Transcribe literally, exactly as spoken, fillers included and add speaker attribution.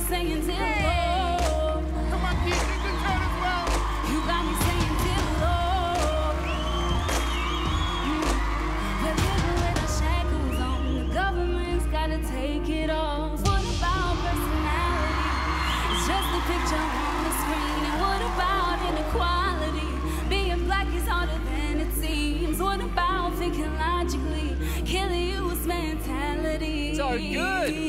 Speaker 1: saying till oh. Come on, keep it the turn as well. You got me saying till oh. Mm. We're living with our shackles on. The government's gotta take it off. What about personality? It's just a picture on the screen. And what about inequality? Being black is harder than it seems. What about thinking logically? Killing you is mentality.
Speaker 2: It's all good.